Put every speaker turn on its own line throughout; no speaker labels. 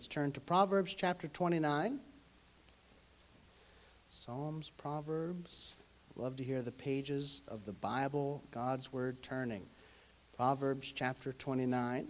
Let's turn to Proverbs chapter 29. Psalms, Proverbs. Love to hear the pages of the Bible, God's Word turning. Proverbs chapter 29.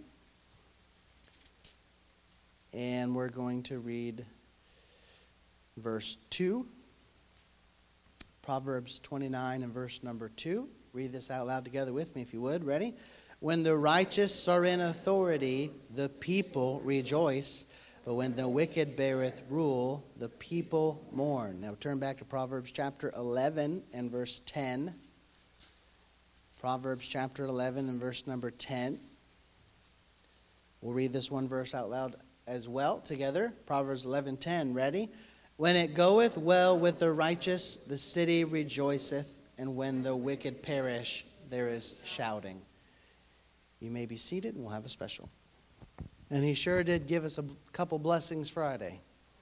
And we're going to read verse 2. Proverbs 29 and verse number 2. Read this out loud together with me if you would. Ready? When the righteous are in authority, the people rejoice. But when the wicked beareth rule, the people mourn. Now turn back to Proverbs chapter 11 and verse 10. Proverbs chapter 11 and verse number 10. We'll read this one verse out loud as well together. Proverbs 11:10. Ready? When it goeth well with the righteous, the city rejoiceth, and when the wicked perish, there is shouting. You may be seated, and we'll have a special. And he sure did give us a couple blessings Friday.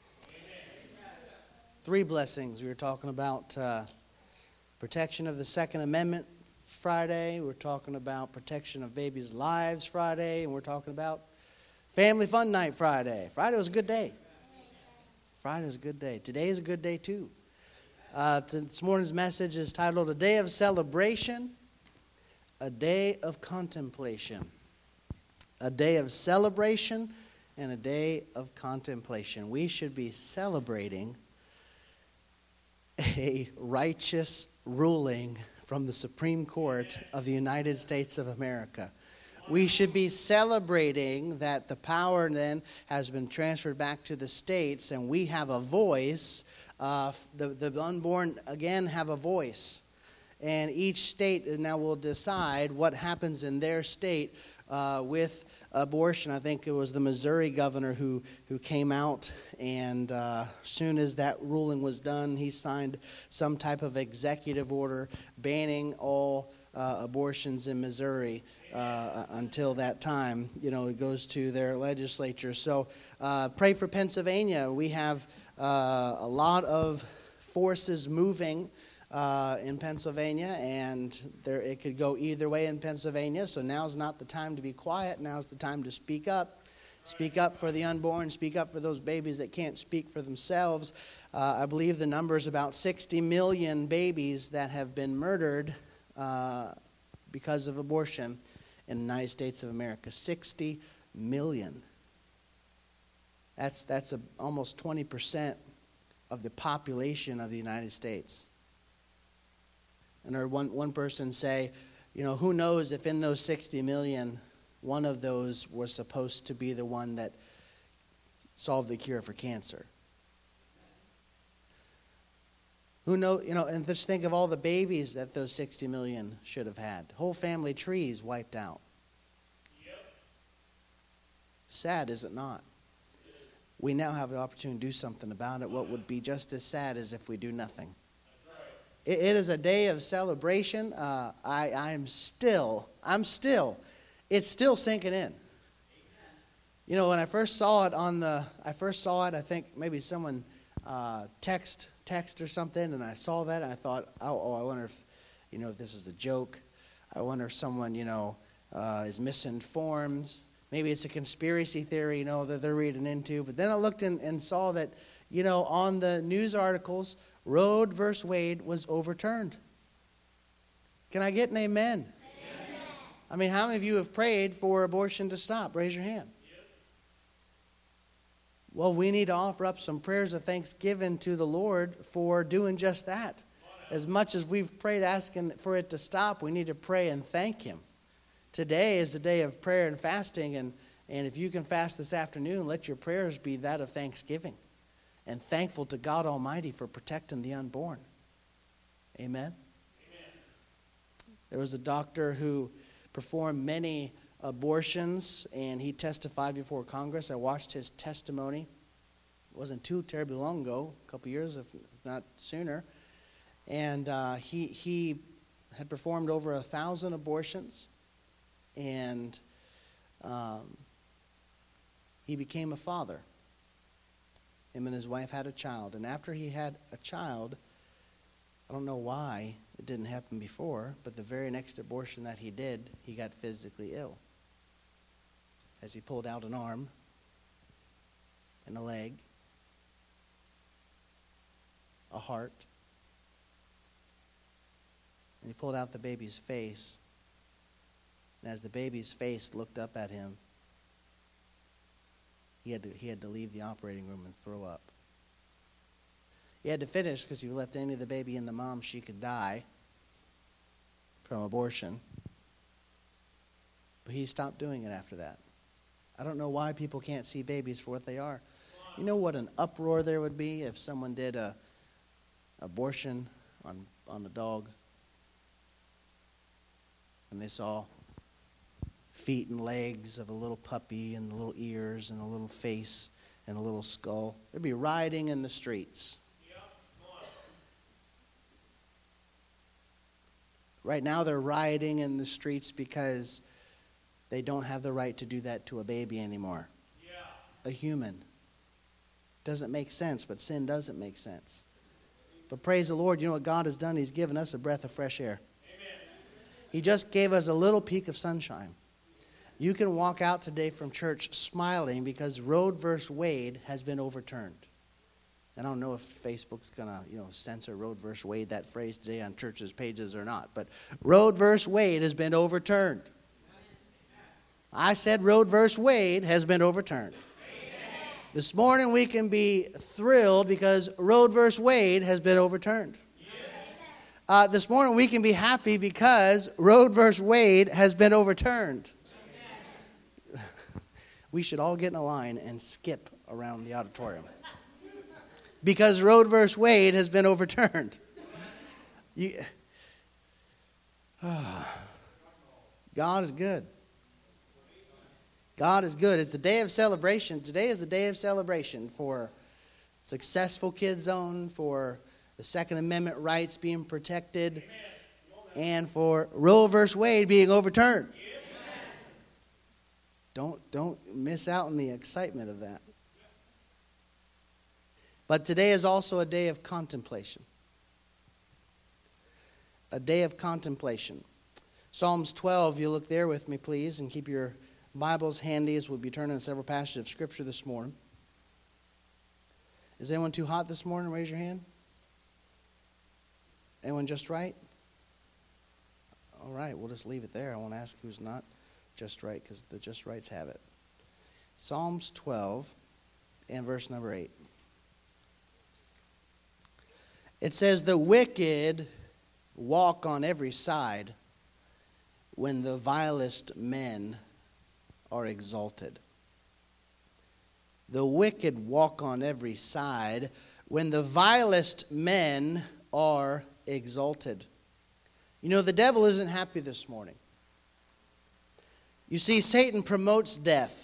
Three blessings. We were talking about protection of the Second Amendment Friday. We're talking about protection of babies' lives Friday. And we're talking about Family Fun Night Friday. Friday was a good day. Friday was a good day. Today is a good day too. This morning's message is titled, A Day of Celebration, A Day of Contemplation. A day of celebration and a day of contemplation. We should be celebrating a righteous ruling from the Supreme Court of the United States of America. We should be celebrating that the power then has been transferred back to the states, and we have a voice. The unborn, again, have a voice. And each state now will decide what happens in their state with abortion. I think it was the Missouri governor who came out, and as soon as that ruling was done, he signed some type of executive order banning all abortions in Missouri until that time. You know, it goes to their legislature. So pray for Pennsylvania. We have a lot of forces moving in Pennsylvania, and it could go either way in Pennsylvania. So now's not the time to be quiet. Now's the time to speak up. Speak up for the unborn. Speak up for those babies that can't speak for themselves. I believe the number is about 60 million babies that have been murdered because of abortion in the United States of America. 60 million. That's almost 20% of the population of the United States. And I heard one person say, you know, who knows if in those 60 million, one of those was supposed to be the one that solved the cure for cancer. Who knows, you know, and just think of all the babies that those 60 million should have had. Whole family trees wiped out. Yep. Sad, is it not? We now have the opportunity to do something about it. What would be just as sad as if we do nothing. It is a day of celebration. It's still sinking in. You know, when I first saw it I think maybe someone text or something, and I saw that, and I thought, I wonder if, you know, if this is a joke. I wonder if someone, you know, is misinformed. Maybe it's a conspiracy theory, you know, that they're reading into. But then I looked and saw that, you know, on the news articles, Roe versus Wade was overturned. Can I get an amen? Amen? I mean, how many of you have prayed for abortion to stop? Raise your hand. Yep. Well, we need to offer up some prayers of thanksgiving to the Lord for doing just that. As much as we've prayed asking for it to stop, we need to pray and thank Him. Today is the day of prayer and fasting, and if you can fast this afternoon, let your prayers be that of thanksgiving. And thankful to God Almighty for protecting the unborn. Amen? Amen. There was a doctor who performed many abortions, and he testified before Congress. I watched his testimony. It wasn't too terribly long ago, a couple years, if not sooner. And he had performed over 1,000 abortions, and he became a father. Him and his wife had a child. And after he had a child, I don't know why it didn't happen before, but the very next abortion that he did, he got physically ill. As he pulled out an arm, and a leg, a heart. And he pulled out the baby's face. And as the baby's face looked up at him, he had to leave the operating room and throw up. He had to finish because if you left any of the baby in the mom, she could die from abortion. But he stopped doing it after that. I don't know why people can't see babies for what they are. You know what an uproar there would be if someone did a abortion on a dog and they saw feet and legs of a little puppy and the little ears and a little face and a little skull. There'd be rioting in the streets. Right now they're rioting in the streets because they don't have the right to do that to a baby anymore. A human. Doesn't make sense, but sin doesn't make sense. But praise the Lord, you know what God has done? He's given us a breath of fresh air. Amen. He just gave us a little peek of sunshine. You can walk out today from church smiling because Roe v. Wade has been overturned. And I don't know if Facebook's going to, censor Roe v. Wade, that phrase today on churches' pages or not. But Roe v. Wade has been overturned. I said Roe v. Wade has been overturned. Amen. This morning we can be thrilled because Roe v. Wade has been overturned. This morning we can be happy because Roe v. Wade has been overturned. We should all get in a line and skip around the auditorium. Because Roe v. Wade has been overturned. God is good. God is good. It's the day of celebration. Today is the day of celebration for Successful Kids Zone, for the Second Amendment rights being protected, and for Roe v. Wade being overturned. Don't miss out on the excitement of that. But today is also a day of contemplation. A day of contemplation. Psalms 12, you look there with me, please, and keep your Bibles handy as we'll be turning to several passages of Scripture this morning. Is anyone too hot this morning? Raise your hand. Anyone just right? All right, we'll just leave it there. I won't ask who's not just right because the just rights have it. Psalms 12 and verse number 8. It says, "The wicked walk on every side when the vilest men are exalted." The wicked walk on every side when the vilest men are exalted. You know, the devil isn't happy this morning. You see, Satan promotes death.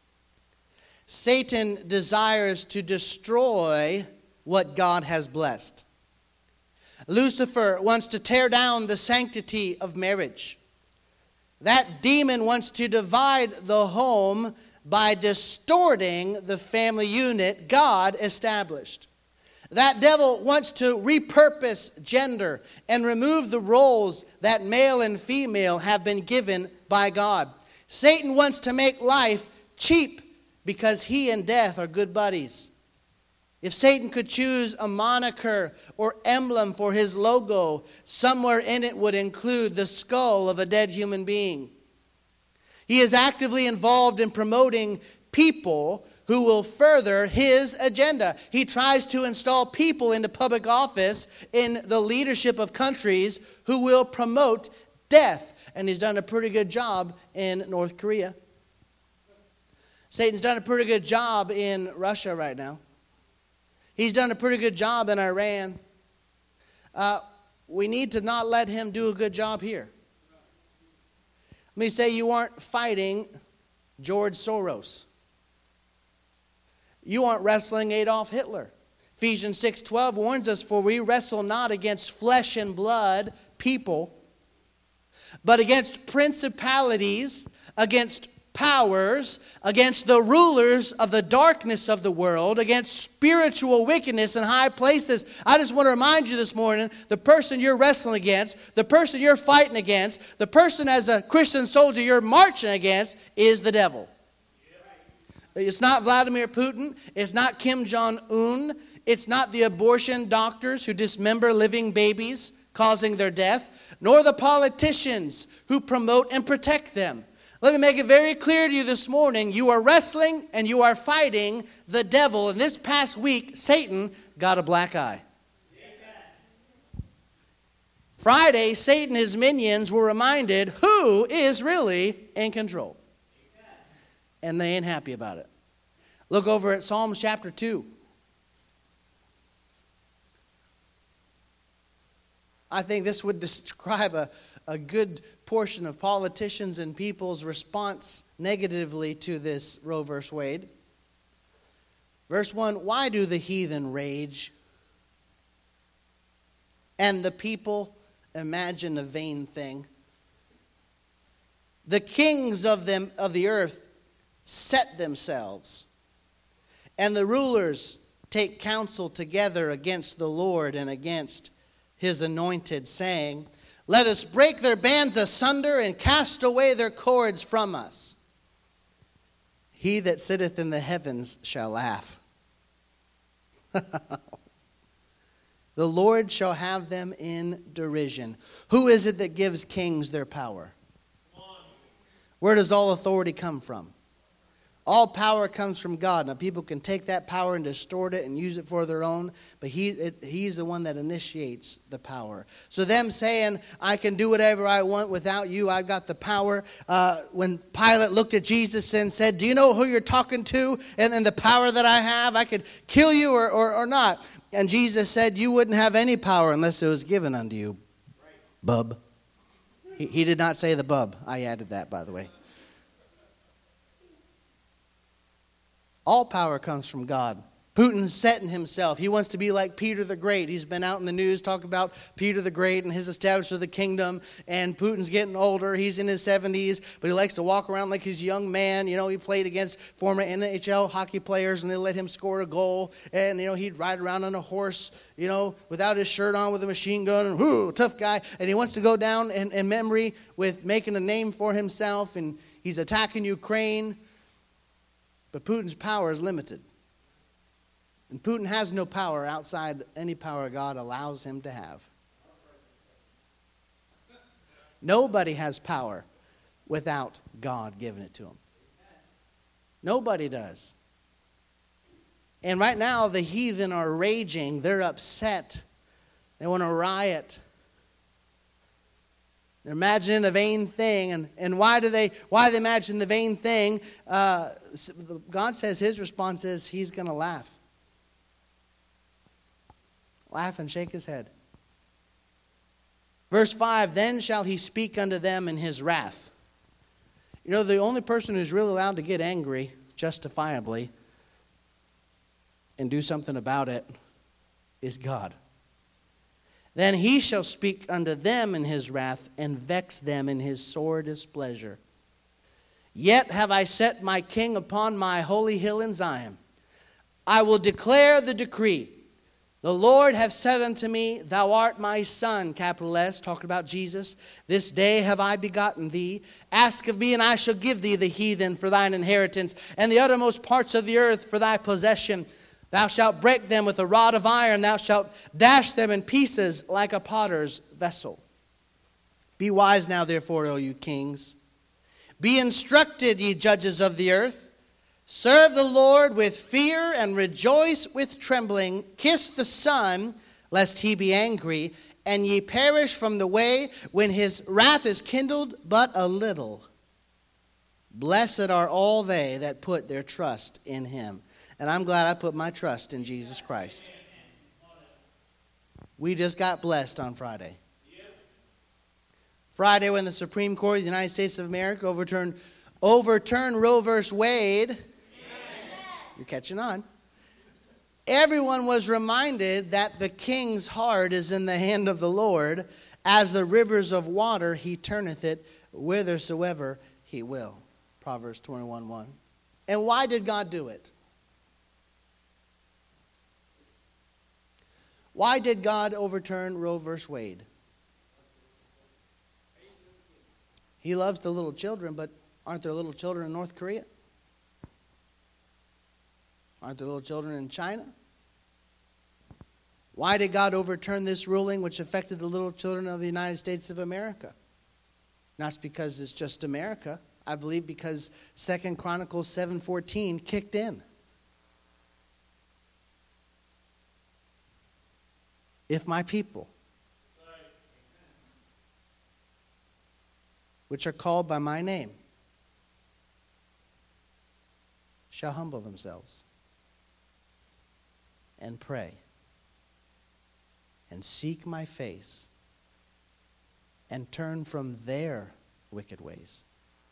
Satan desires to destroy what God has blessed. Lucifer wants to tear down the sanctity of marriage. That demon wants to divide the home by distorting the family unit God established. That devil wants to repurpose gender and remove the roles that male and female have been given by God. Satan wants to make life cheap because he and death are good buddies. If Satan could choose a moniker or emblem for his logo, somewhere in it would include the skull of a dead human being. He is actively involved in promoting people who will further his agenda. He tries to install people into public office in the leadership of countries who will promote death. And he's done a pretty good job in North Korea. Satan's done a pretty good job in Russia right now. He's done a pretty good job in Iran. We need to not let him do a good job here. Let me say you aren't fighting George Soros. You aren't wrestling Adolf Hitler. Ephesians 6:12 warns us, "For we wrestle not against flesh and blood, people, but against principalities, against powers, against the rulers of the darkness of the world, against spiritual wickedness in high places." I just want to remind you this morning, the person you're wrestling against, the person you're fighting against, the person as a Christian soldier you're marching against is the devil. It's not Vladimir Putin. It's not Kim Jong-un. It's not the abortion doctors who dismember living babies, causing their death, nor the politicians who promote and protect them. Let me make it very clear to you this morning. You are wrestling and you are fighting the devil. And this past week, Satan got a black eye. Friday, Satan and his minions were reminded who is really in control. And they ain't happy about it. Look over at Psalms chapter 2. I think this would describe a good portion of politicians and people's response negatively to this Roe v. Wade. Verse 1, why do the heathen rage and the people imagine a vain thing? The kings of the earth set themselves, and the rulers take counsel together against the Lord and against his anointed, saying, let us break their bands asunder and cast away their cords from us. He that sitteth in the heavens shall laugh. The Lord shall have them in derision. Who is it that gives kings their power? Where does all authority come from? All power comes from God. Now, people can take that power and distort it and use it for their own, but he's the one that initiates the power. So them saying, I can do whatever I want without you, I've got the power. When Pilate looked at Jesus and said, do you know who you're talking to and the power that I have? I could kill you or not. And Jesus said, you wouldn't have any power unless it was given unto you, bub. He did not say the bub. I added that, by the way. All power comes from God. Putin's setting himself. He wants to be like Peter the Great. He's been out in the news talking about Peter the Great and his establishment of the kingdom. And Putin's getting older. He's in his 70s, but he likes to walk around like he's a young man. You know, he played against former NHL hockey players, and they let him score a goal. And, you know, he'd ride around on a horse, you know, without his shirt on with a machine gun. And, whoo, tough guy. And he wants to go down in memory with making a name for himself. And he's attacking Ukraine. But Putin's power is limited. And Putin has no power outside any power God allows him to have. Nobody has power without God giving it to him. Nobody does. And right now, the heathen are raging. They're upset. They want to riot. They're imagining a vain thing. And why they imagine the vain thing? God says his response is he's going to laugh. Laugh and shake his head. Verse 5, then shall he speak unto them in his wrath. You know, the only person who's really allowed to get angry justifiably and do something about it is God. Then he shall speak unto them in his wrath, and vex them in his sore displeasure. Yet have I set my king upon my holy hill in Zion. I will declare the decree. The Lord hath said unto me, thou art my son, capital S, talking about Jesus. This day have I begotten thee. Ask of me, and I shall give thee the heathen for thine inheritance, and the uttermost parts of the earth for thy possession. Thou shalt break them with a rod of iron. Thou shalt dash them in pieces like a potter's vessel. Be wise now, therefore, O you kings. Be instructed, ye judges of the earth. Serve the Lord with fear and rejoice with trembling. Kiss the Son, lest he be angry, and ye perish from the way when his wrath is kindled but a little. Blessed are all they that put their trust in him. And I'm glad I put my trust in Jesus Christ. We just got blessed on Friday. Friday, when the Supreme Court of the United States of America overturned Roe v. Wade. You're catching on. Everyone was reminded that the king's heart is in the hand of the Lord. As the rivers of water, he turneth it whithersoever he will. Proverbs 21:1. And why did God do it? Why did God overturn Roe v. Wade? He loves the little children, but aren't there little children in North Korea? Aren't there little children in China? Why did God overturn this ruling which affected the little children of the United States of America? Not because it's just America. I believe because 2 Chronicles 7:14 kicked in. If my people, which are called by my name, shall humble themselves and pray and seek my face and turn from their wicked ways.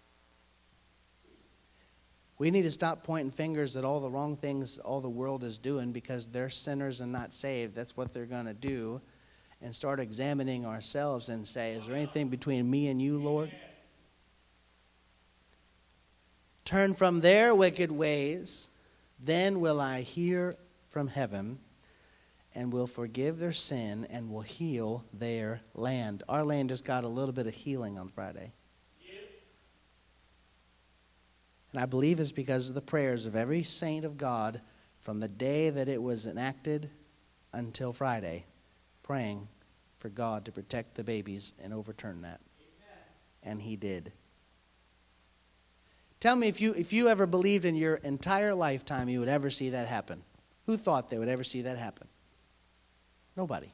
We need to stop pointing fingers at all the wrong things all the world is doing because they're sinners and not saved. That's what they're going to do. And start examining ourselves and say, is there anything between me and you, Lord? Turn from their wicked ways, then will I hear from heaven and will forgive their sin and will heal their land. Our land just got a little bit of healing on Friday. And I believe it's because of the prayers of every saint of God from the day that it was enacted until Friday, praying for God to protect the babies and overturn that. Amen. And he did. Tell me if you ever believed in your entire lifetime you would ever see that happen. Who thought they would ever see that happen? Nobody.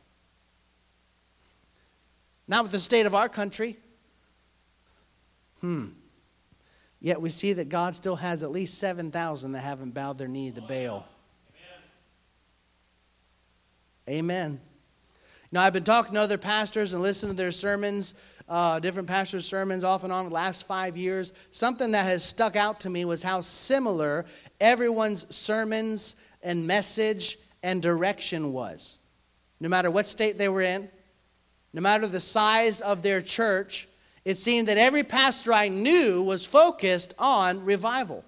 Not with the state of our country. Yet we see that God still has at least 7,000 that haven't bowed their knee to Baal. Amen. Now, I've been talking to other pastors and listening to their sermons, different pastors' sermons off and on the last 5 years. Something that has stuck out to me was how similar everyone's sermons and message and direction was. No matter what state they were in, no matter the size of their church, it seemed that every pastor I knew was focused on revival.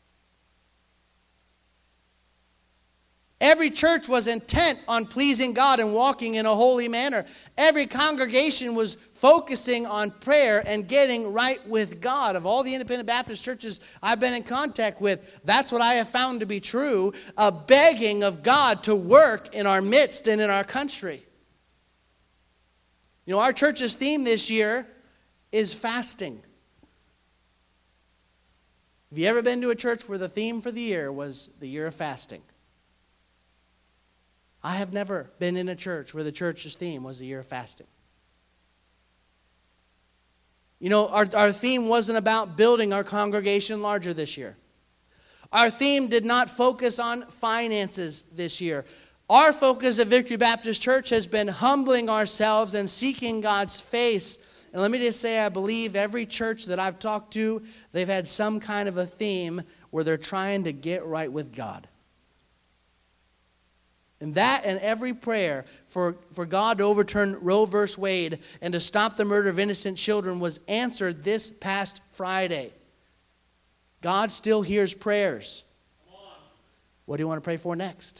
Every church was intent on pleasing God and walking in a holy manner. Every congregation was focusing on prayer and getting right with God. Of all the independent Baptist churches I've been in contact with, that's what I have found to be true, a begging of God to work in our midst and in our country. You know, our church's theme this year is fasting. Have you ever been to a church where the theme for the year was the year of fasting? I have never been in a church where the church's theme was the year of fasting. You know, our theme wasn't about building our congregation larger this year. Our theme did not focus on finances this year. Our focus at Victory Baptist Church has been humbling ourselves and seeking God's face. And let me just say, I believe every church that I've talked to, they've had some kind of a theme where they're trying to get right with God. And that and every prayer for God to overturn Roe versus Wade and to stop the murder of innocent children was answered this past Friday. God still hears prayers. What do you want to pray for next?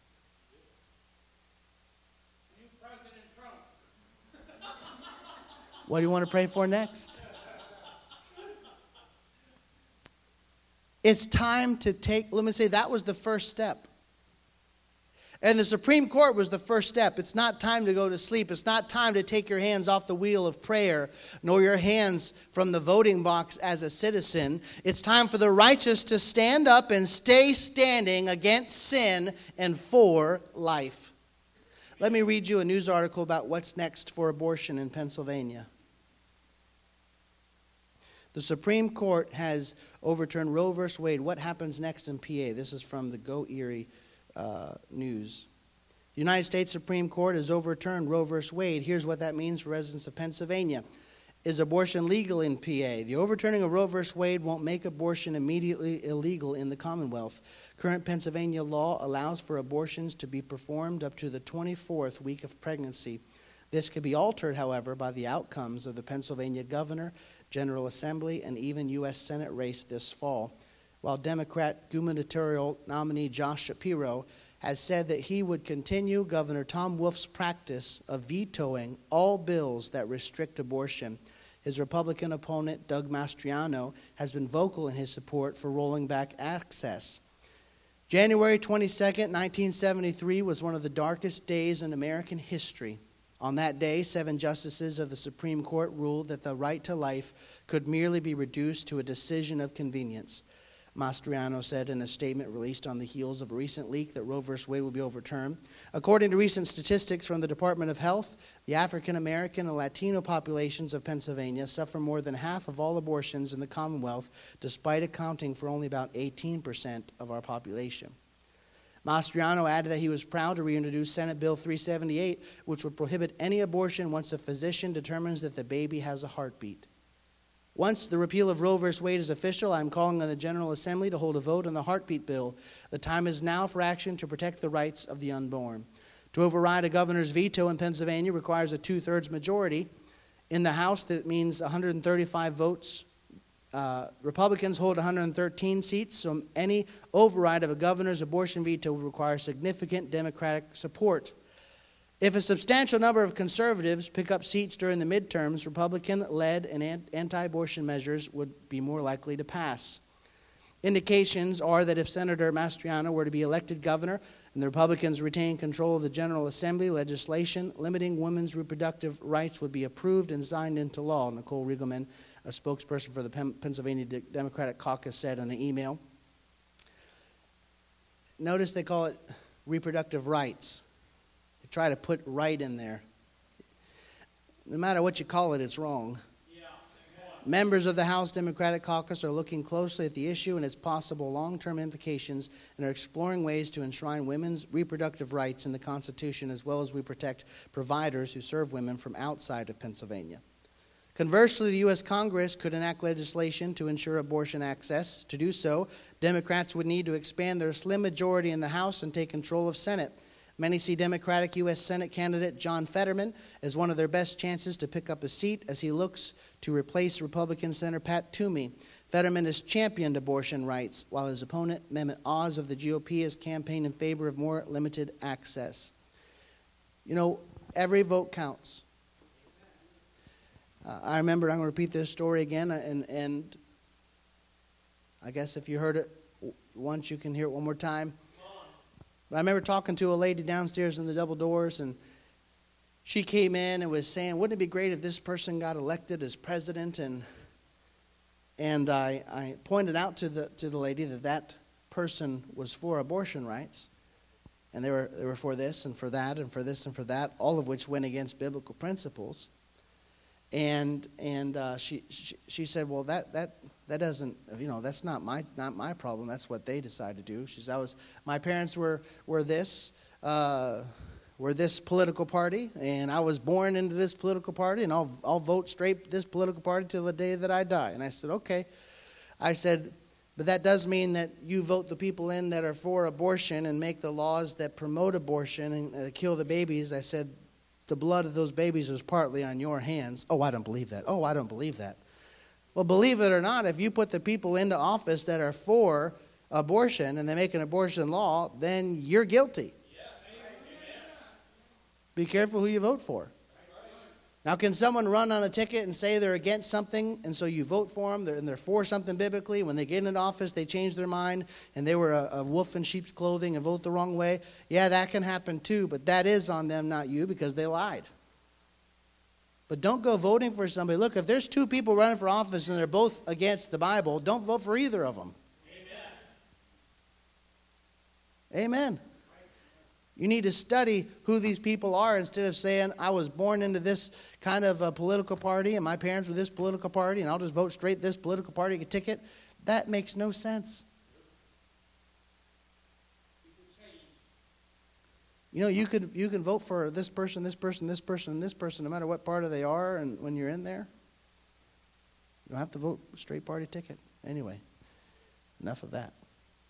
What do you want to pray for next? It's time to let me say, that was the first step. And the Supreme Court was the first step. It's not time to go to sleep. It's not time to take your hands off the wheel of prayer, nor your hands from the voting box as a citizen. It's time for the righteous to stand up and stay standing against sin and for life. Let me read you a news article about what's next for abortion in Pennsylvania. The Supreme Court has overturned Roe v. Wade. What happens next in PA? This is from the Go Erie News. The United States Supreme Court has overturned Roe v. Wade. Here's what that means for residents of Pennsylvania. Is abortion legal in PA? The overturning of Roe v. Wade won't make abortion immediately illegal in the Commonwealth. Current Pennsylvania law allows for abortions to be performed up to the 24th week of pregnancy. This could be altered, however, by the outcomes of the Pennsylvania governor, General Assembly, and even U.S. Senate race this fall. While Democrat gubernatorial nominee Josh Shapiro has said that he would continue Governor Tom Wolf's practice of vetoing all bills that restrict abortion. His Republican opponent, Doug Mastriano, has been vocal in his support for rolling back access. January 22nd, 1973 was one of the darkest days in American history. On that day, 7 justices of the Supreme Court ruled that the right to life could merely be reduced to a decision of convenience. Mastriano said in a statement released on the heels of a recent leak that Roe v. Wade will be overturned. According to recent statistics from the Department of Health, the African American and Latino populations of Pennsylvania suffer more than half of all abortions in the Commonwealth, despite accounting for only about 18% of our population. Mastriano added that he was proud to reintroduce Senate Bill 378, which would prohibit any abortion once a physician determines that the baby has a heartbeat. Once the repeal of Roe v. Wade is official, I am calling on the General Assembly to hold a vote on the heartbeat bill. The time is now for action to protect the rights of the unborn. To override a governor's veto in Pennsylvania requires a 2/3 majority. In the House, that means 135 votes. Republicans hold 113 seats, so any override of a governor's abortion veto would require significant Democratic support. If a substantial number of conservatives pick up seats during the midterms, Republican-led and anti-abortion measures would be more likely to pass. Indications are that if Senator Mastriano were to be elected governor and the Republicans retain control of the General Assembly, legislation limiting women's reproductive rights would be approved and signed into law. Nicole Riegelman, a spokesperson for the Pennsylvania Democratic Caucus, said in an email. Notice they call it reproductive rights. Try to put right in there. No matter what you call it, it's wrong. Members of the House Democratic Caucus are looking closely at the issue and its possible long-term implications and are exploring ways to enshrine women's reproductive rights in the Constitution, as well as we protect providers who serve women from outside of Pennsylvania. Conversely, the U.S. Congress could enact legislation to ensure abortion access. To do so, Democrats would need to expand their slim majority in the House and take control of Senate. Many see Democratic U.S. Senate candidate John Fetterman as one of their best chances to pick up a seat as he looks to replace Republican Senator Pat Toomey. Fetterman has championed abortion rights, while his opponent, Mehmet Oz of the GOP, has campaigned in favor of more limited access. You know, every vote counts. I remember, I'm going to repeat this story again, and I guess if you heard it once, you can hear it one more time. But I remember talking to a lady downstairs in the double doors, and she came in and was saying, wouldn't it be great if this person got elected as president? And I pointed out to the lady that person was for abortion rights. And they were for this and for that and for this and for that, all of which went against biblical principles. And she said, well, that doesn't, that's not my problem. That's what they decide to do. She said, my parents were this political party, and I was born into this political party, and I'll vote straight this political party till the day that I die. And I said, okay. I said, but that does mean that you vote the people in that are for abortion and make the laws that promote abortion and kill the babies. I said, the blood of those babies was partly on your hands. Oh, I don't believe that. Oh, I don't believe that. Well, believe it or not, if you put the people into office that are for abortion and they make an abortion law, then you're guilty. Yes. Be careful who you vote for. Now, can someone run on a ticket and say they're against something, and so you vote for them, and they're for something biblically? When they get into office, they change their mind, and they were a wolf in sheep's clothing and vote the wrong way? Yeah, that can happen too, but that is on them, not you, because they lied. But don't go voting for somebody. Look, if there's 2 people running for office and they're both against the Bible, don't vote for either of them. Amen. Amen. You need to study who these people are instead of saying, I was born into this kind of a political party and my parents were this political party and I'll just vote straight this political party ticket. That makes no sense. You know, you can vote for this person, this person, this person, and this person, no matter what party they are, and when you're in there. You don't have to vote straight party ticket. Anyway, enough of that.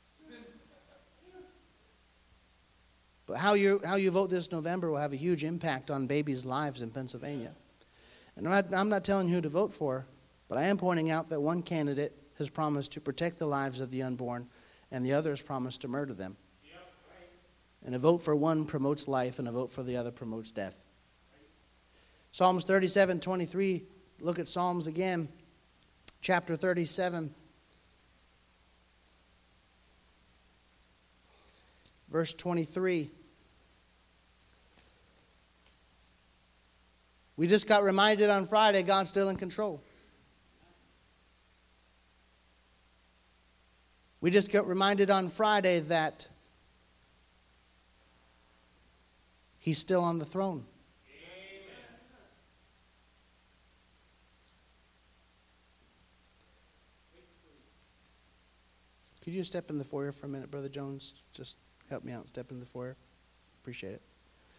But how you vote this November will have a huge impact on babies' lives in Pennsylvania. And I'm not telling you who to vote for, but I am pointing out that one candidate has promised to protect the lives of the unborn, and the other has promised to murder them. And a vote for one promotes life, and a vote for the other promotes death. Psalms 37:23. Look at Psalms again. Chapter 37. verse 23. We just got reminded on Friday, God's still in control. We just got reminded on Friday that He's still on the throne.
Amen.
Could you step in the foyer for a minute, Brother Jones? Just help me out. Step in the foyer. Appreciate it.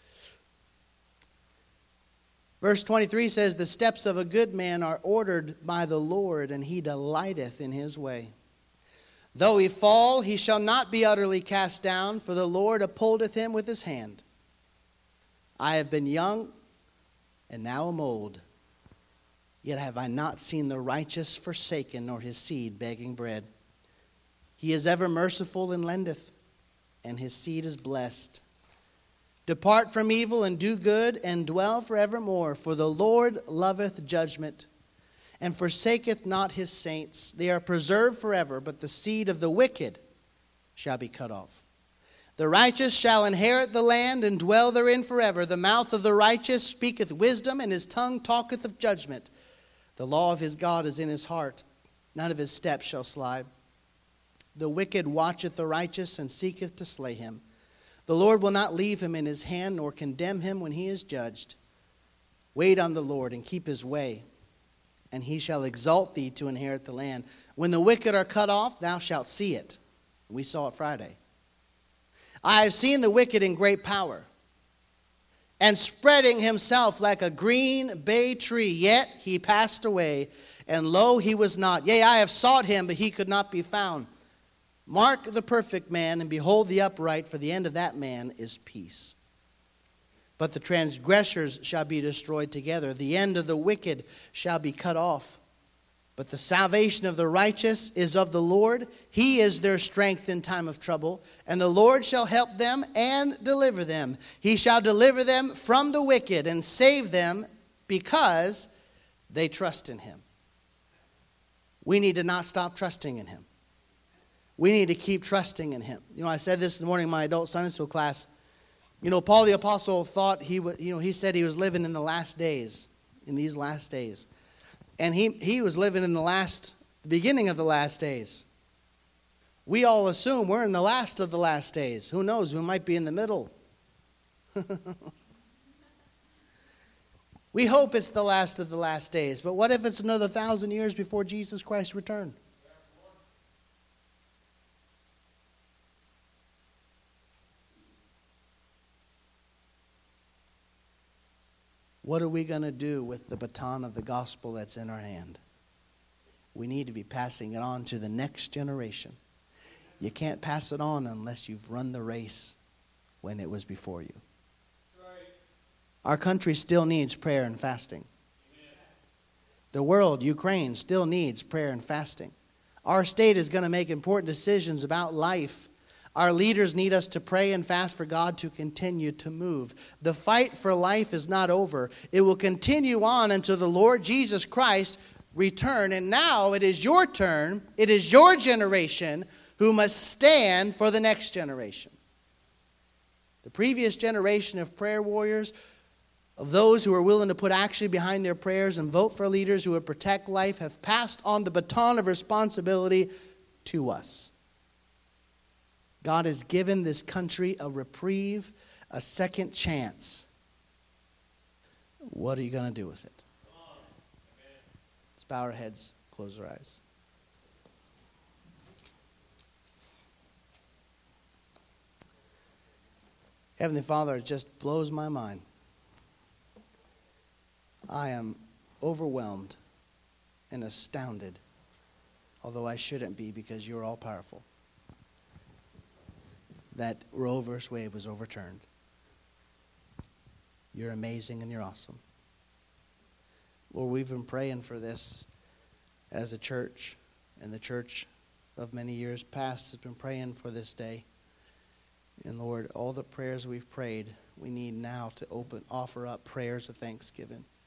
Verse 23 says, the steps of a good man are ordered by the Lord, and he delighteth in his way. Though he fall, he shall not be utterly cast down, for the Lord upholdeth him with his hand. I have been young, and now am old. Yet have I not seen the righteous forsaken, nor his seed begging bread. He is ever merciful and lendeth, and his seed is blessed. Depart from evil and do good, and dwell forevermore. For the Lord loveth judgment, and forsaketh not his saints. They are preserved forever, but the seed of the wicked shall be cut off. The righteous shall inherit the land, and dwell therein forever. The mouth of the righteous speaketh wisdom, and his tongue talketh of judgment. The law of his God is in his heart. None of his steps shall slide. The wicked watcheth the righteous, and seeketh to slay him. The Lord will not leave him in his hand, nor condemn him when he is judged. Wait on the Lord, and keep his way, and he shall exalt thee to inherit the land. When the wicked are cut off, thou shalt see it. We saw it Friday. I have seen the wicked in great power, and spreading himself like a green bay tree. Yet he passed away, and lo, he was not. Yea, I have sought him, but he could not be found. Mark the perfect man, and behold the upright, for the end of that man is peace. But the transgressors shall be destroyed together. The end of the wicked shall be cut off. But the salvation of the righteous is of the Lord. He is their strength in time of trouble. And the Lord shall help them and deliver them. He shall deliver them from the wicked and save them because they trust in him. We need to not stop trusting in him. We need to keep trusting in him. You know, I said this morning in my adult Sunday school class. You know, Paul the Apostle thought he said he was living in the last days, in these last days. And he was living in the beginning of the last days. We all assume we're in the last of the last days. Who knows? We might be in the middle. We hope it's the last of the last days. But what if it's another 1,000 years before Jesus Christ's return? What are we going to do with the baton of the gospel that's in our hand? We need to be passing it on to the next generation. You can't pass it on unless you've run the race when it was before you.
Right.
Our country still needs prayer and fasting. Amen. The world, Ukraine, still needs prayer and fasting. Our state is going to make important decisions about life. Our leaders need us to pray and fast for God to continue to move. The fight for life is not over. It will continue on until the Lord Jesus Christ return. And now it is your turn. It is your generation who must stand for the next generation. The previous generation of prayer warriors, of those who are willing to put action behind their prayers and vote for leaders who would protect life, have passed on the baton of responsibility to us. God has given this country a reprieve, a second chance. What are you going to do with it? Let's bow our heads, close our eyes. Heavenly Father, it just blows my mind. I am overwhelmed and astounded, although I shouldn't be because you're all powerful, that Roe v. Wade was overturned. You're amazing and you're awesome. Lord, we've been praying for this as a church, and the church of many years past has been praying for this day. And Lord, all the prayers we've prayed, we need now to offer up prayers of thanksgiving.